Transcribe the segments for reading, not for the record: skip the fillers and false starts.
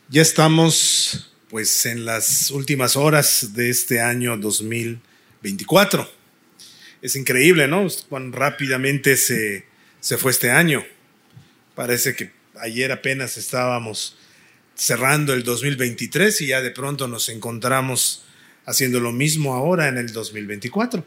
Ya estamos pues en las últimas horas de este año 2024. Es increíble, ¿no? Cuán rápidamente se fue este año. Parece que ayer apenas estábamos cerrando el 2023 y ya de pronto nos encontramos haciendo lo mismo ahora en el 2024.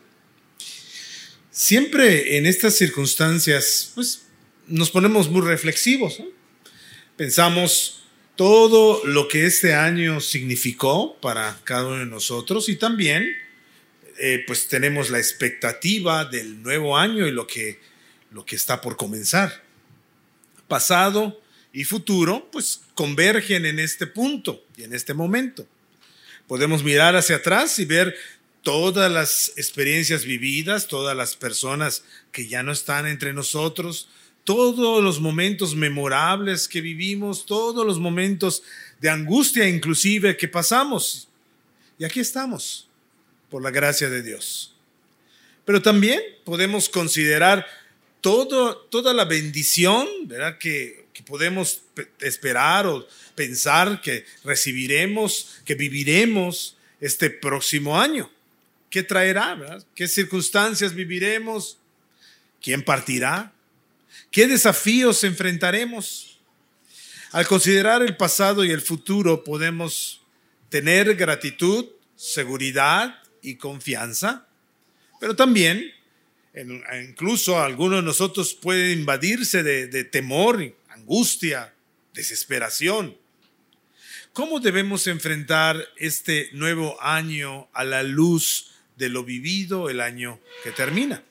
Siempre en estas circunstancias pues nos ponemos muy reflexivos, ¿no? Pensamos todo lo que este año significó para cada uno de nosotros y también pues tenemos la expectativa del nuevo año y lo que está por comenzar. Pasado y futuro pues convergen en este punto y en este momento. Podemos mirar hacia atrás y ver todas las experiencias vividas, todas las personas que ya no están entre nosotros, todos los momentos memorables que vivimos, todos los momentos de angustia inclusive que pasamos. Y aquí estamos, por la gracia de Dios. Pero también podemos considerar toda la bendición, ¿verdad?, que podemos esperar o pensar que recibiremos, que viviremos este próximo año. ¿Qué traerá, verdad? ¿Qué circunstancias viviremos? ¿Quién partirá? ¿Qué desafíos enfrentaremos? Al considerar el pasado y el futuro podemos tener gratitud, seguridad y confianza, pero también incluso algunos de nosotros pueden invadirse de temor, angustia, desesperación. ¿Cómo debemos enfrentar este nuevo año a la luz de lo vivido el año que termina?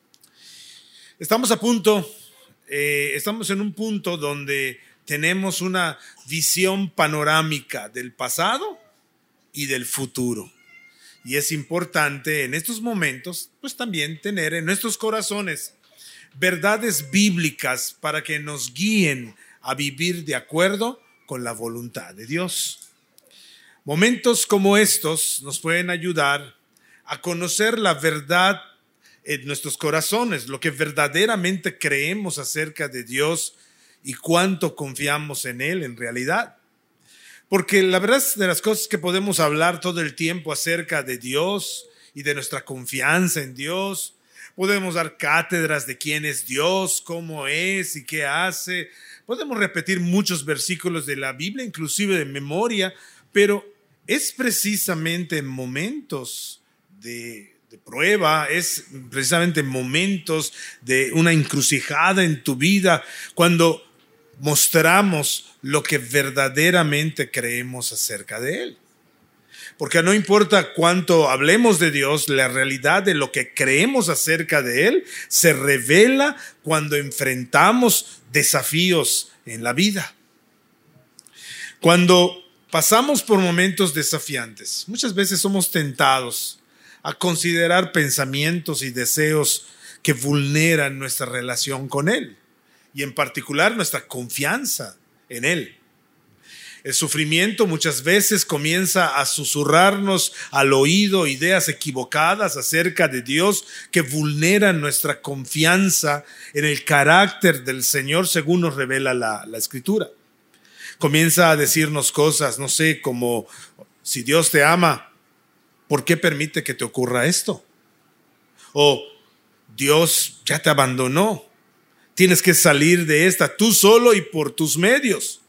Estamos en un punto donde tenemos una visión panorámica del pasado y del futuro. Y es importante en estos momentos, pues también tener en nuestros corazones verdades bíblicas para que nos guíen a vivir de acuerdo con la voluntad de Dios. Momentos como estos nos pueden ayudar a conocer la verdad en nuestros corazones, lo que verdaderamente creemos acerca de Dios y cuánto confiamos en Él en realidad. Porque la verdad es de las cosas que podemos hablar todo el tiempo acerca de Dios y de nuestra confianza en Dios. Podemos dar cátedras de quién es Dios, cómo es y qué hace. Podemos repetir muchos versículos de la Biblia, inclusive de memoria, pero es precisamente en momentos de prueba, es precisamente momentos de una encrucijada en tu vida cuando mostramos lo que verdaderamente creemos acerca de Él. Porque no importa cuánto hablemos de Dios, la realidad de lo que creemos acerca de Él se revela cuando enfrentamos desafíos en la vida. Cuando pasamos por momentos desafiantes, muchas veces somos tentados a considerar pensamientos y deseos que vulneran nuestra relación con Él y en particular nuestra confianza en Él. El sufrimiento muchas veces comienza a susurrarnos al oído ideas equivocadas acerca de Dios que vulneran nuestra confianza en el carácter del Señor según nos revela la Escritura. Comienza a decirnos cosas, no sé, como si Dios te ama, ¿por qué permite que te ocurra esto? O Dios ya te abandonó. Tienes que salir de esta tú solo y por tus medios.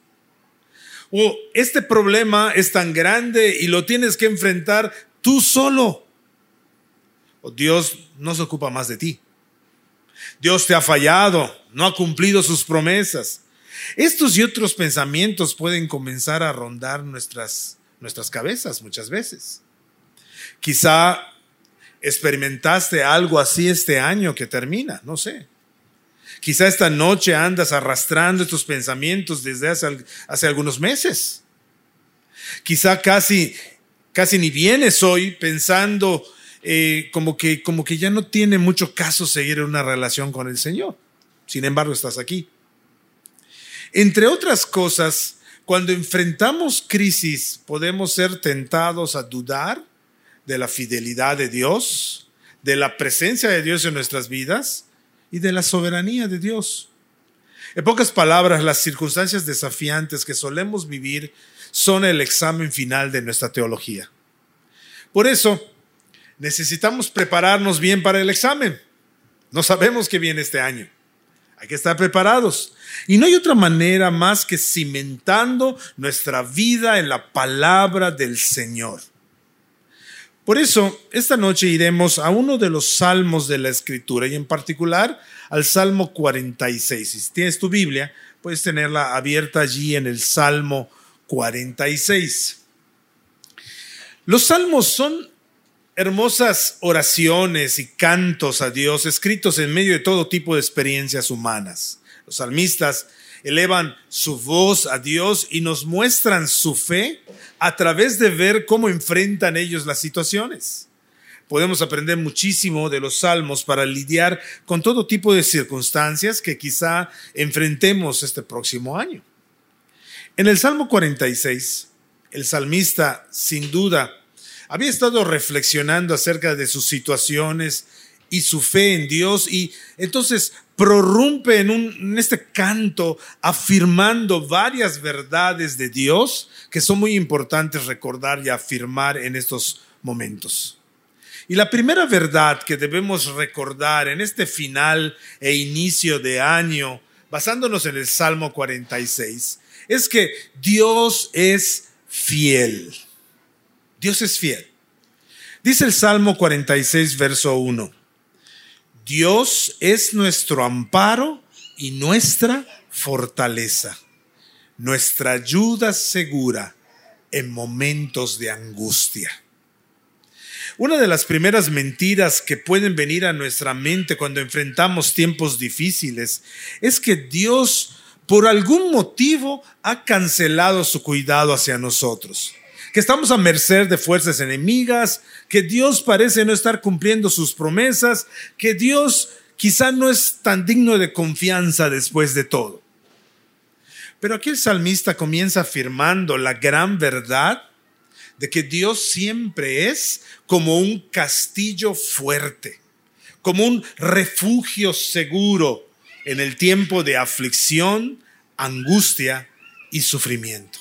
O este problema es tan grande y lo tienes que enfrentar tú solo. O Dios no se ocupa más de ti. Dios te ha fallado, no ha cumplido sus promesas. Estos y otros pensamientos pueden comenzar a rondar nuestras cabezas muchas veces. Quizá experimentaste algo así este año que termina, no sé. Quizá esta noche andas arrastrando estos pensamientos desde hace algunos meses. Quizá casi ni vienes hoy pensando como que ya no tiene mucho caso seguir en una relación con el Señor. Sin embargo, estás aquí. Entre otras cosas, cuando enfrentamos crisis, podemos ser tentados a dudar de la fidelidad de Dios, de la presencia de Dios en nuestras vidas y de la soberanía de Dios. En pocas palabras, las circunstancias desafiantes que solemos vivir son el examen final de nuestra teología. Por eso, necesitamos prepararnos bien para el examen. No sabemos qué viene este año. Hay que estar preparados. Y no hay otra manera más que cimentando nuestra vida en la palabra del Señor. Por eso, esta noche iremos a uno de los salmos de la Escritura y en particular al Salmo 46. Si tienes tu Biblia, puedes tenerla abierta allí en el Salmo 46. Los salmos son hermosas oraciones y cantos a Dios escritos en medio de todo tipo de experiencias humanas. Los salmistas elevan su voz a Dios y nos muestran su fe a través de ver cómo enfrentan ellos las situaciones. Podemos aprender muchísimo de los salmos para lidiar con todo tipo de circunstancias que quizá enfrentemos este próximo año. En el Salmo 46, el salmista, sin duda, había estado reflexionando acerca de sus situaciones y su fe en Dios, y entonces prorrumpe en este canto afirmando varias verdades de Dios que son muy importantes recordar y afirmar en estos momentos. Y la primera verdad que debemos recordar en este final e inicio de año, basándonos en el Salmo 46, es que Dios es fiel. Dios es fiel. Dice el Salmo 46, verso 1. Dios es nuestro amparo y nuestra fortaleza, nuestra ayuda segura en momentos de angustia. Una de las primeras mentiras que pueden venir a nuestra mente cuando enfrentamos tiempos difíciles es que Dios, por algún motivo, ha cancelado su cuidado hacia nosotros. Que estamos a merced de fuerzas enemigas, que Dios parece no estar cumpliendo sus promesas, que Dios quizá no es tan digno de confianza después de todo. Pero aquí el salmista comienza afirmando la gran verdad de que Dios siempre es como un castillo fuerte, como un refugio seguro en el tiempo de aflicción, angustia y sufrimiento.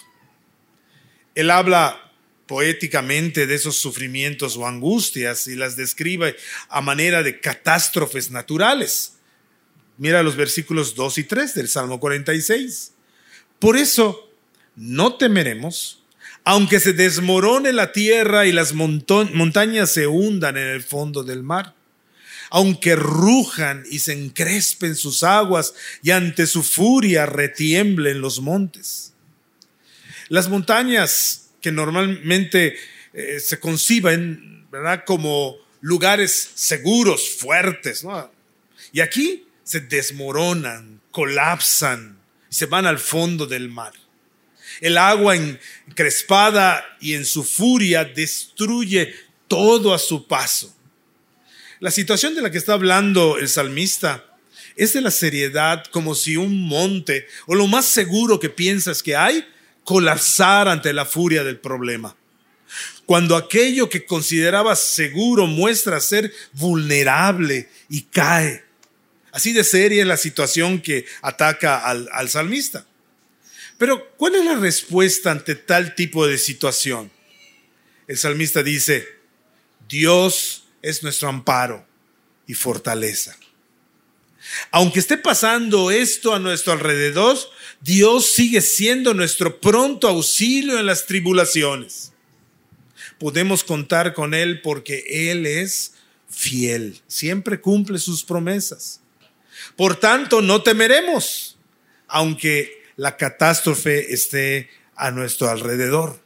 Él habla poéticamente de esos sufrimientos o angustias y las describe a manera de catástrofes naturales. Mira los versículos 2 y 3 del Salmo 46. Por eso no temeremos, aunque se desmorone la tierra y las montañas se hundan en el fondo del mar, aunque rujan y se encrespen sus aguas y ante su furia retiemblen los montes. Las montañas que normalmente se conciben, ¿verdad?, como lugares seguros, fuertes, ¿no? Y aquí se desmoronan, colapsan, se van al fondo del mar. El agua encrespada y en su furia destruye todo a su paso. La situación de la que está hablando el salmista es de la seriedad, como si un monte o lo más seguro que piensas que hay colapsar ante la furia del problema. Cuando aquello que considerabas seguro muestra ser vulnerable y cae. Así de seria es la situación que ataca al salmista. Pero, ¿cuál es la respuesta ante tal tipo de situación? El salmista dice: Dios es nuestro amparo y fortaleza. Aunque esté pasando esto a nuestro alrededor, Dios sigue siendo nuestro pronto auxilio en las tribulaciones. Podemos contar con Él porque Él es fiel, siempre cumple sus promesas. Por tanto, no temeremos, aunque la catástrofe esté a nuestro alrededor.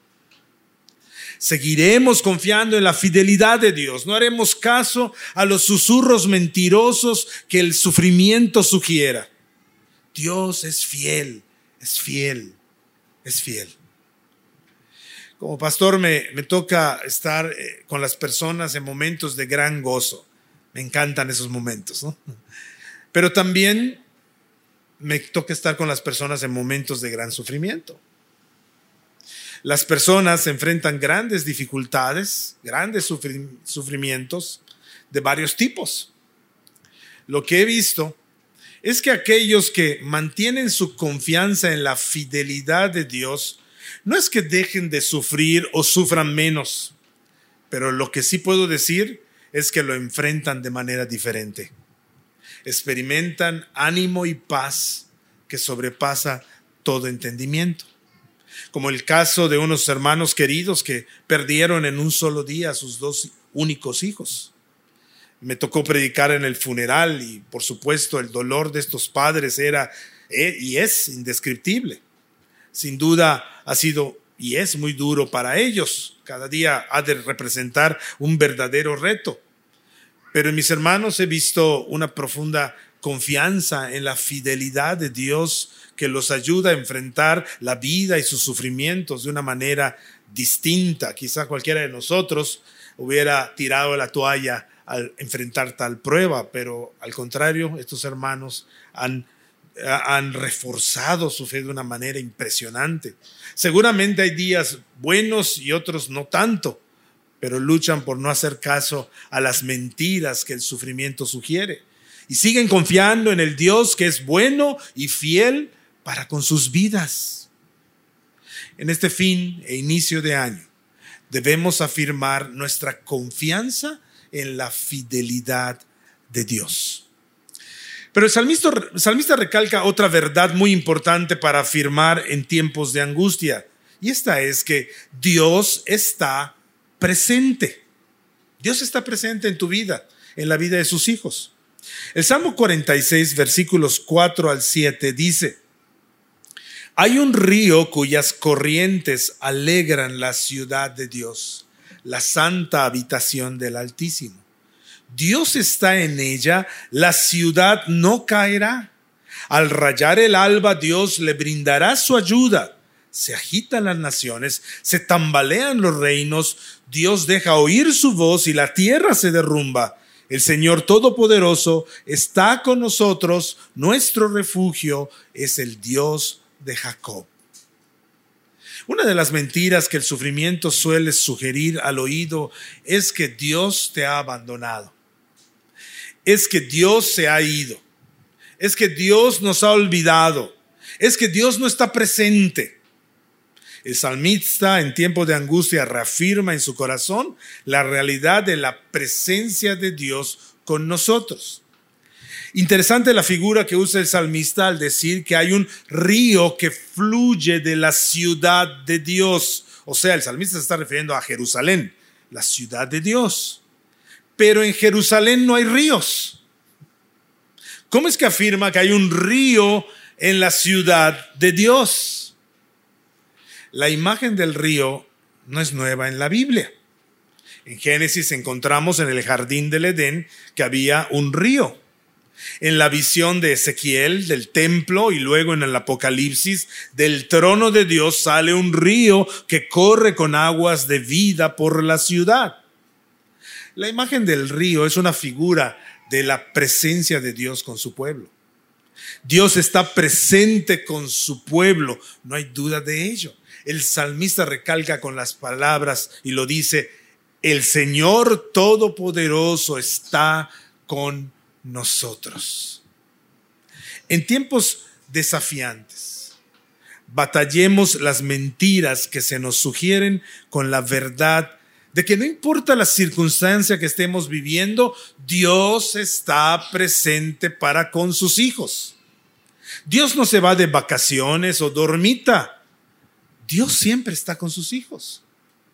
Seguiremos confiando en la fidelidad de Dios. No haremos caso a los susurros mentirosos que el sufrimiento sugiera. Dios es fiel, es fiel, es fiel. Como pastor me toca estar con las personas en momentos de gran gozo. Me encantan esos momentos, ¿no? Pero también me toca estar con las personas en momentos de gran sufrimiento. Las personas enfrentan grandes dificultades, grandes sufrimientos de varios tipos. Lo que he visto es que aquellos que mantienen su confianza en la fidelidad de Dios, no es que dejen de sufrir o sufran menos, pero lo que sí puedo decir es que lo enfrentan de manera diferente. Experimentan ánimo y paz que sobrepasa todo entendimiento. Como el caso de unos hermanos queridos que perdieron en un solo día a sus 2 únicos hijos. Me tocó predicar en el funeral y, por supuesto, el dolor de estos padres era y es indescriptible. Sin duda ha sido y es muy duro para ellos. Cada día ha de representar un verdadero reto. Pero en mis hermanos he visto una profunda confianza en la fidelidad de Dios que los ayuda a enfrentar la vida y sus sufrimientos de una manera distinta. Quizá cualquiera de nosotros hubiera tirado la toalla al enfrentar tal prueba, pero al contrario, estos hermanos han reforzado su fe de una manera impresionante. Seguramente hay días buenos y otros no tanto, pero luchan por no hacer caso a las mentiras que el sufrimiento sugiere y siguen confiando en el Dios que es bueno y fiel para con sus vidas. En este fin e inicio de año debemos afirmar nuestra confianza en la fidelidad de Dios. Pero el salmista recalca otra verdad muy importante para afirmar en tiempos de angustia, y esta es que Dios está presente. Dios está presente en tu vida, en la vida de sus hijos. El Salmo 46, versículos 4 al 7 dice: hay un río cuyas corrientes alegran la ciudad de Dios, la santa habitación del Altísimo. Dios está en ella, la ciudad no caerá. Al rayar el alba, Dios le brindará su ayuda. Se agitan las naciones, se tambalean los reinos, Dios deja oír su voz y la tierra se derrumba. El Señor Todopoderoso está con nosotros, nuestro refugio es el Dios de Jacob. Una de las mentiras que el sufrimiento suele sugerir al oído es que Dios te ha abandonado, es que Dios se ha ido, es que Dios nos ha olvidado, es que Dios no está presente. El salmista en tiempos de angustia reafirma en su corazón la realidad de la presencia de Dios con nosotros. Interesante la figura que usa el salmista al decir que hay un río que fluye de la ciudad de Dios. O sea, el salmista se está refiriendo a Jerusalén, la ciudad de Dios. Pero en Jerusalén no hay ríos. ¿Cómo es que afirma que hay un río en la ciudad de Dios? La imagen del río no es nueva en la Biblia. En Génesis encontramos en el jardín del Edén que había un río. En la visión de Ezequiel del templo y luego en el Apocalipsis del trono de Dios sale un río que corre con aguas de vida por la ciudad. La imagen del río es una figura de la presencia de Dios con su pueblo. Dios está presente con su pueblo, no hay duda de ello. El salmista recalca con las palabras y lo dice: el Señor Todopoderoso está con nosotros. En tiempos desafiantes, batallemos las mentiras que se nos sugieren con la verdad de que no importa la circunstancia que estemos viviendo, Dios está presente para con sus hijos. Dios no se va de vacaciones o dormita. Dios siempre está con sus hijos.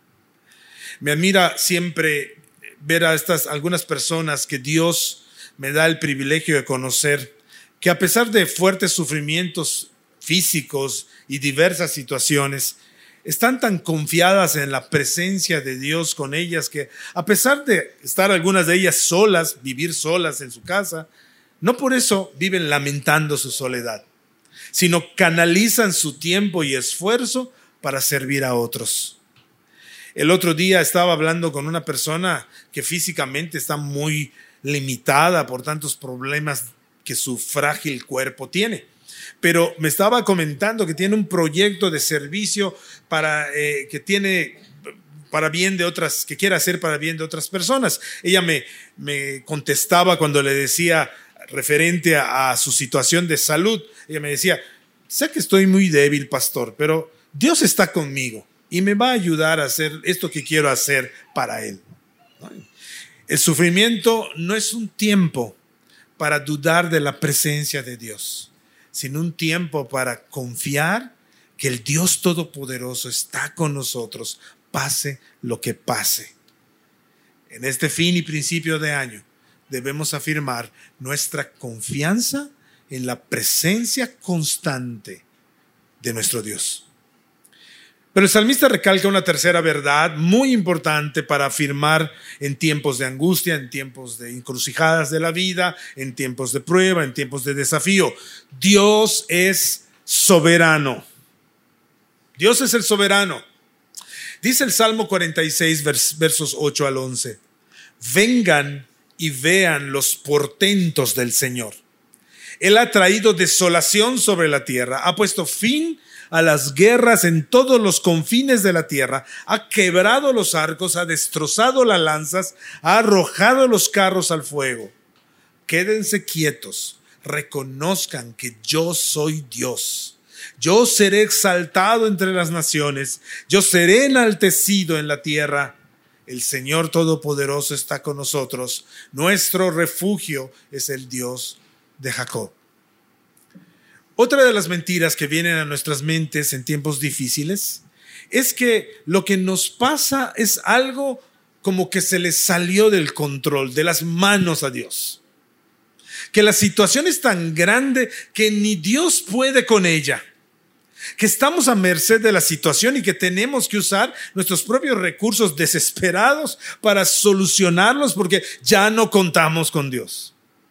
Me admira siempre ver a algunas personas que Dios me da el privilegio de conocer, que a pesar de fuertes sufrimientos físicos y diversas situaciones, están tan confiadas en la presencia de Dios con ellas que a pesar de estar algunas de ellas solas, vivir solas en su casa, no por eso viven lamentando su soledad, sino canalizan su tiempo y esfuerzo para servir a otros. El otro día estaba hablando con una persona que físicamente está muy limitada por tantos problemas que su frágil cuerpo tiene. Pero me estaba comentando que tiene un proyecto de servicio que quiere hacer para bien de otras personas. Ella me contestaba cuando le decía referente a su situación de salud. Ella me decía, sé que estoy muy débil, pastor, pero Dios está conmigo y me va a ayudar a hacer esto que quiero hacer para Él. El sufrimiento no es un tiempo para dudar de la presencia de Dios, sino un tiempo para confiar que el Dios Todopoderoso está con nosotros, pase lo que pase. En este fin y principio de año debemos afirmar nuestra confianza en la presencia constante de nuestro Dios. Pero el salmista recalca una tercera verdad muy importante para afirmar en tiempos de angustia, en tiempos de encrucijadas de la vida, en tiempos de prueba, en tiempos de desafío. Dios es soberano. Dios es el soberano. Dice el Salmo 46, versos 8 al 11. Vengan y vean los portentos del Señor. Él ha traído desolación sobre la tierra, ha puesto fin a las guerras en todos los confines de la tierra, ha quebrado los arcos, ha destrozado las lanzas, ha arrojado los carros al fuego. Quédense quietos, reconozcan que yo soy Dios. Yo seré exaltado entre las naciones, yo seré enaltecido en la tierra. El Señor Todopoderoso está con nosotros, nuestro refugio es el Dios de Jacob. Otra de las mentiras que vienen a nuestras mentes en tiempos difíciles es que lo que nos pasa es algo como que se le salió del control, de las manos a Dios. Que la situación es tan grande que ni Dios puede con ella. Que estamos a merced de la situación y que tenemos que usar nuestros propios recursos desesperados para solucionarlos porque ya no contamos con Dios.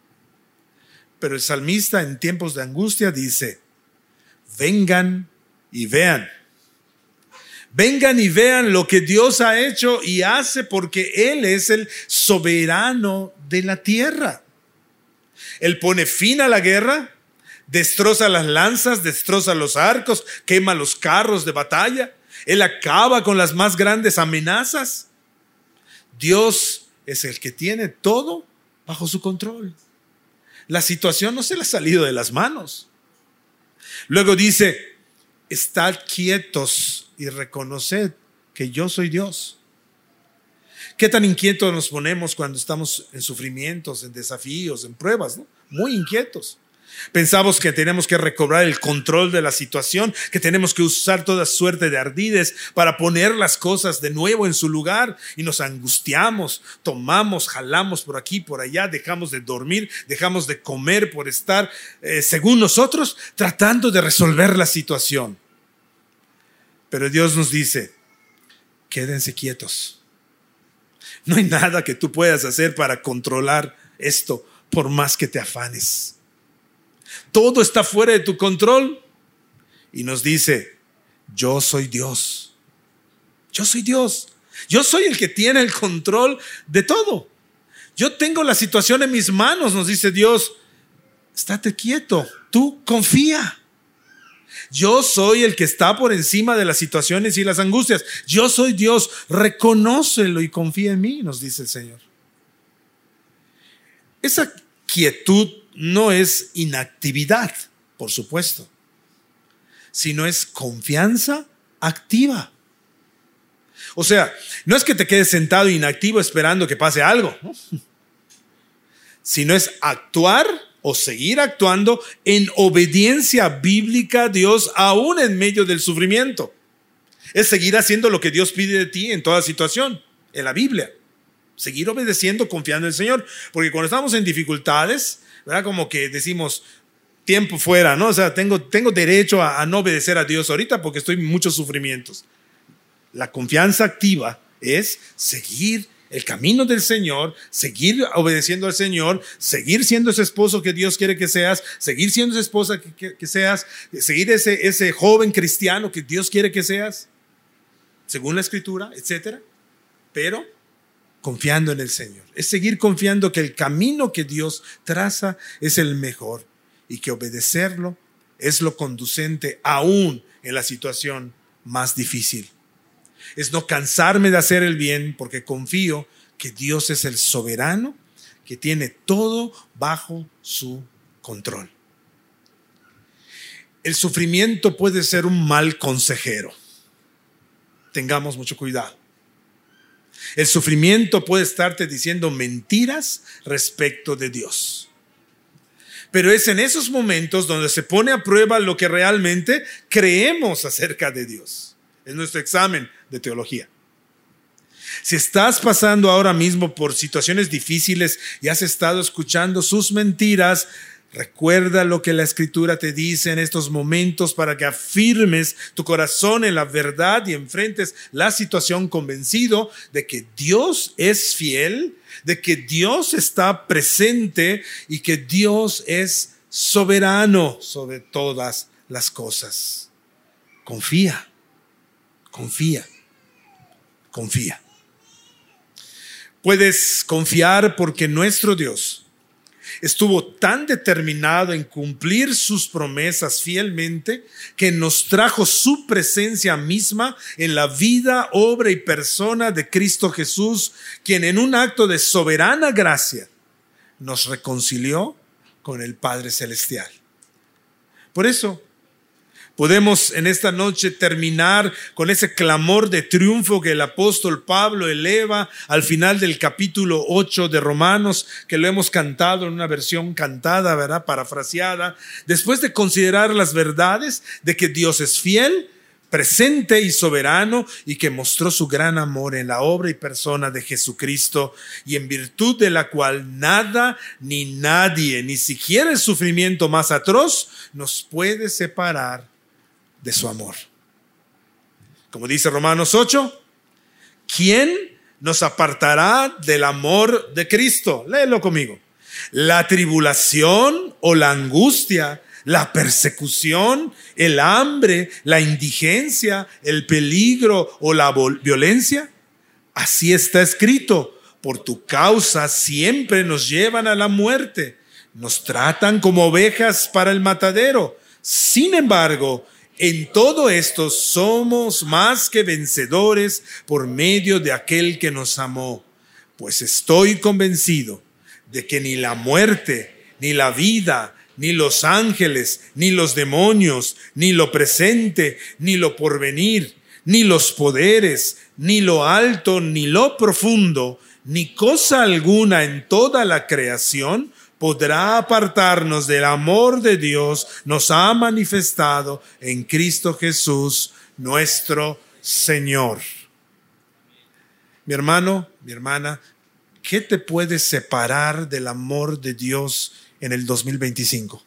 Pero el salmista en tiempos de angustia dice, vengan y vean. Vengan y vean lo que Dios ha hecho y hace porque Él es el soberano de la tierra. Él pone fin a la guerra, destroza las lanzas, destroza los arcos, quema los carros de batalla. Él acaba con las más grandes amenazas. Dios es el que tiene todo bajo su control. La situación no se le ha salido de las manos. Luego dice, estad quietos y reconoced que yo soy Dios. ¿Qué tan inquietos nos ponemos cuando estamos en sufrimientos, en desafíos, en pruebas, ¿no? Muy inquietos. Pensamos que tenemos que recobrar el control de la situación, que tenemos que usar toda suerte de ardides para poner las cosas de nuevo en su lugar y nos angustiamos, tomamos, jalamos por aquí, por allá, dejamos de dormir, dejamos de comer por estar, según nosotros, tratando de resolver la situación. Pero Dios nos dice, quédense quietos. No hay nada que tú puedas hacer para controlar esto por más que te afanes. Todo está fuera de tu control. Y nos dice, yo soy Dios. Yo soy Dios. Yo soy el que tiene el control de todo. Yo tengo la situación en mis manos, nos dice Dios. Estate quieto, tú confía. Yo soy el que está por encima de las situaciones y las angustias. Yo soy Dios, reconócelo y confía en mí, nos dice el Señor. Esa quietud no es inactividad, por supuesto, sino es confianza activa. O sea, no es que te quedes sentado inactivo esperando que pase algo, ¿no? Sino es actuar o seguir actuando en obediencia bíblica a Dios aún en medio del sufrimiento. Es seguir haciendo lo que Dios pide de ti en toda situación, en la Biblia. Seguir obedeciendo, confiando en el Señor. Porque cuando estamos en dificultades, ¿verdad? Como que decimos, tiempo fuera, ¿no? O sea, tengo derecho a no obedecer a Dios ahorita porque estoy en muchos sufrimientos. La confianza activa es seguir el camino del Señor, seguir obedeciendo al Señor, seguir siendo ese esposo que Dios quiere que seas, seguir siendo esa esposa que seas, seguir ese joven cristiano que Dios quiere que seas, según la Escritura, etcétera. Pero confiando en el Señor. Es seguir confiando que el camino que Dios traza es el mejor y que obedecerlo es lo conducente aún en la situación más difícil. Es no cansarme de hacer el bien porque confío que Dios es el soberano que tiene todo bajo su control. El sufrimiento puede ser un mal consejero. Tengamos mucho cuidado. El sufrimiento puede estarte diciendo mentiras respecto de Dios. Pero es en esos momentos donde se pone a prueba lo que realmente creemos acerca de Dios. Es nuestro examen de teología. Si estás pasando ahora mismo por situaciones difíciles y has estado escuchando sus mentiras, recuerda lo que la Escritura te dice en estos momentos para que afirmes tu corazón en la verdad y enfrentes la situación convencido de que Dios es fiel, de que Dios está presente y que Dios es soberano sobre todas las cosas. Confía, confía, confía. Puedes confiar porque nuestro Dios estuvo tan determinado en cumplir sus promesas fielmente que nos trajo su presencia misma en la vida, obra y persona de Cristo Jesús, quien en un acto de soberana gracia nos reconcilió con el Padre Celestial. Por eso podemos en esta noche terminar con ese clamor de triunfo que el apóstol Pablo eleva al final del capítulo 8 de Romanos, que lo hemos cantado en una versión cantada, ¿verdad? Parafraseada. Después de considerar las verdades de que Dios es fiel, presente y soberano, y que mostró su gran amor en la obra y persona de Jesucristo, y en virtud de la cual nada ni nadie, ni siquiera el sufrimiento más atroz, nos puede separar de su amor. Como dice Romanos 8, ¿quién nos apartará del amor de Cristo? Léelo conmigo. La tribulación o la angustia, la persecución, el hambre, la indigencia, el peligro o la violencia. Así está escrito: por tu causa siempre nos llevan a la muerte, nos tratan como ovejas para el matadero. Sin embargo, en todo esto somos más que vencedores por medio de aquel que nos amó. Pues estoy convencido de que ni la muerte, ni la vida, ni los ángeles, ni los demonios, ni lo presente, ni lo porvenir, ni los poderes, ni lo alto, ni lo profundo, ni cosa alguna en toda la creación podrá apartarnos del amor de Dios nos ha manifestado en Cristo Jesús, nuestro Señor. Mi hermano, mi hermana, ¿qué te puede separar del amor de Dios en el 2025?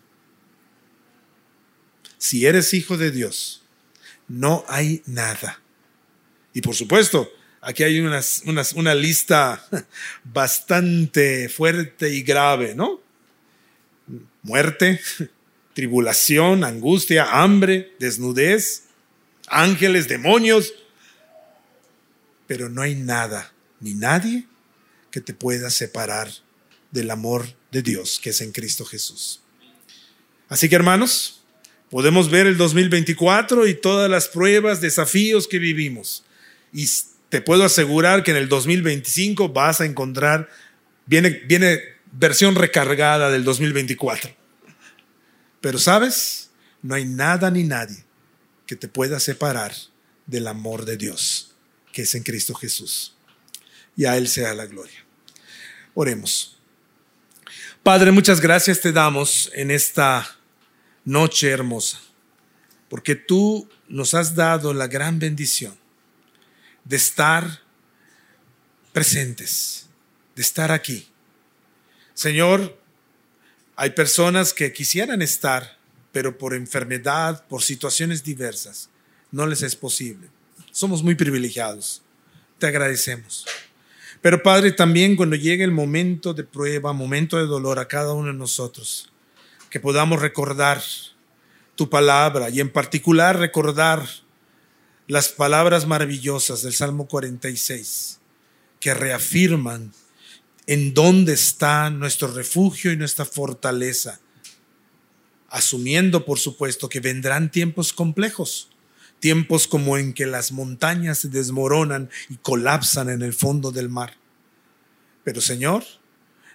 Si eres hijo de Dios, no hay nada. Y por supuesto, aquí hay una lista bastante fuerte y grave, ¿no? Muerte, tribulación, angustia, hambre, desnudez, ángeles, demonios. Pero no hay nada ni nadie que te pueda separar del amor de Dios que es en Cristo Jesús. Así que, hermanos, podemos ver el 2024 y todas las pruebas, desafíos que vivimos. Y te puedo asegurar que en el 2025 vas a encontrar, viene versión recargada del 2024. Pero ¿sabes? No hay nada ni nadie que te pueda separar del amor de Dios, que es en Cristo Jesús. Y a Él sea la gloria. Oremos. Padre, muchas gracias te damos en esta noche hermosa, porque tú nos has dado la gran bendición de estar presentes, de estar aquí. Señor, hay personas que quisieran estar, pero por enfermedad, por situaciones diversas, no les es posible. Somos muy privilegiados. Te agradecemos. Pero Padre, también cuando llegue el momento de prueba, momento de dolor a cada uno de nosotros, que podamos recordar tu palabra y en particular recordar las palabras maravillosas del Salmo 46, que reafirman en dónde está nuestro refugio y nuestra fortaleza, asumiendo, por supuesto, que vendrán tiempos complejos, tiempos como en que las montañas se desmoronan y colapsan en el fondo del mar. Pero, Señor,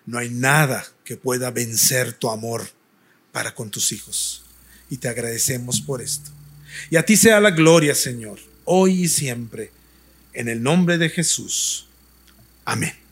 No hay nada que pueda vencer tu amor para con tus hijos. Y te agradecemos por esto. Y a ti sea la gloria, Señor, hoy y siempre, en el nombre de Jesús. Amén.